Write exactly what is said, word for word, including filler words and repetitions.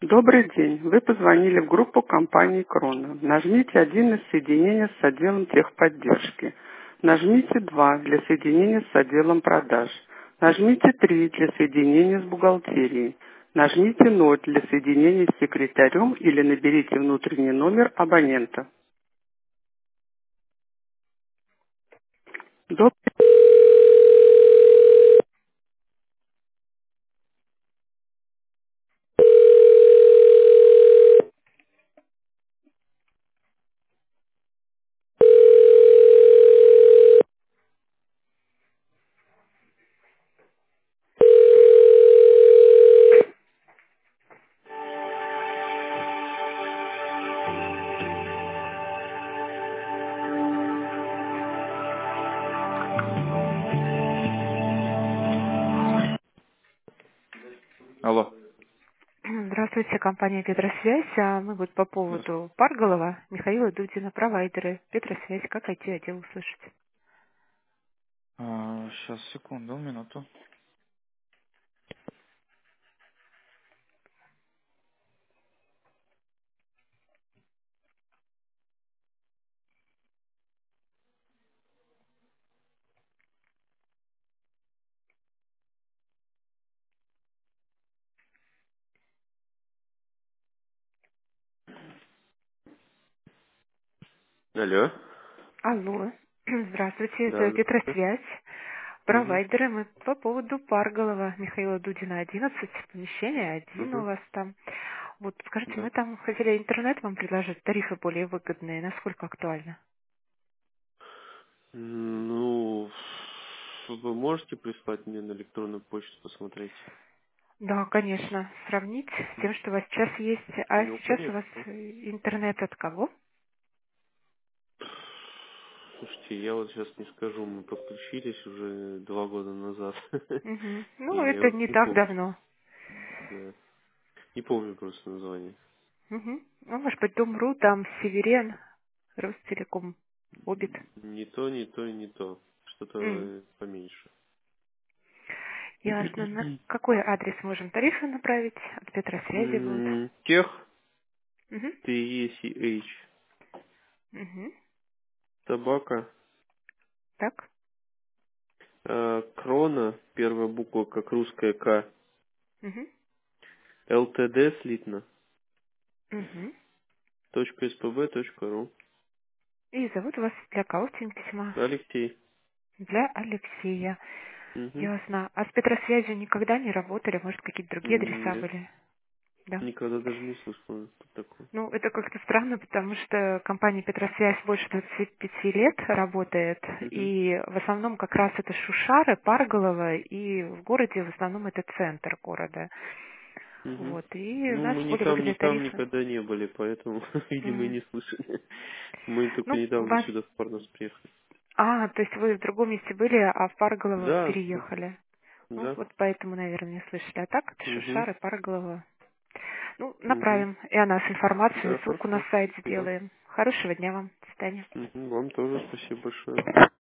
Добрый день. Вы позвонили в группу компании «Крона». Нажмите один для соединения с отделом техподдержки. Нажмите два для соединения с отделом продаж. Нажмите три для соединения с бухгалтерией. Нажмите ноль для соединения с секретарем или наберите внутренний номер абонента. Доб- Алло. Здравствуйте, компания Петросвязь. А Мы вот по Здравствуйте. поводу Парголова, Михаила Дудина, провайдеры Петросвязь. Как I T-отдел услышать? А, сейчас, секунду, минуту. Алло. Алло. Здравствуйте, Да, это здравствуйте. Петросвязь. Угу. Провайдеры. Мы по поводу Парголова, Михаила Дудина, одиннадцать. Помещение один у Угу. вас там. Вот скажите, Да. мы там хотели интернет вам предложить, тарифы более выгодные. Насколько актуально? Ну, вы можете прислать мне на электронную почту посмотреть? Да, конечно. Сравнить с М, тем, что у вас сейчас есть. А Ну, сейчас у вас конечно. э, интернет от кого? Слушайте, я вот сейчас не скажу, мы подключились уже два года назад. Мгм. Ну, И я это вот не не так помню. давно. Да. Не помню просто название. Мгм. Ну, может быть, Дом.ру, там Северен, Ростелеком, Обит. Не то, не то и не то. М, Что-то поменьше. Ясно. На какой адрес можем тарифы направить? От Петросвязи будут. М, Тех, Мгм. Т Е С H, Мгм. собака, Так. э, крона, первая буква как русская К, Мгм. Л Т Д слитно, Мгм. точка спб, точка ру. И зовут вас для кого в письма? Алексей. Для Алексея. Угу. Ясно. А с Петросвязью никогда не работали? Может, какие-то другие адреса Нет, были? Да. никогда даже не слышал, что такое. Ну, это как-то странно, потому что компания Петросвязь больше двадцати пяти лет работает, Угу. и в основном как раз это Шушары, Парголово, и в городе в основном это центр города. Угу. Вот, и у Ну, нас мы ни более там, ни выгодные там тарифы. никогда не были, поэтому, видимо, и М. не слышали. Мы только Ну, недавно вас... сюда в Парнас приехали. А, то есть вы в другом месте были, а в Парголово Да, да, переехали. Ну, да. вот поэтому, наверное, не слышали. А так, это Угу. Шушары, Парголово. Ну, Угу. направим и о нас информацию, Да, ссылку на хорошо, сайт спасибо. сделаем. Хорошего дня вам. До свидания. Мгм. Вам тоже спасибо большое.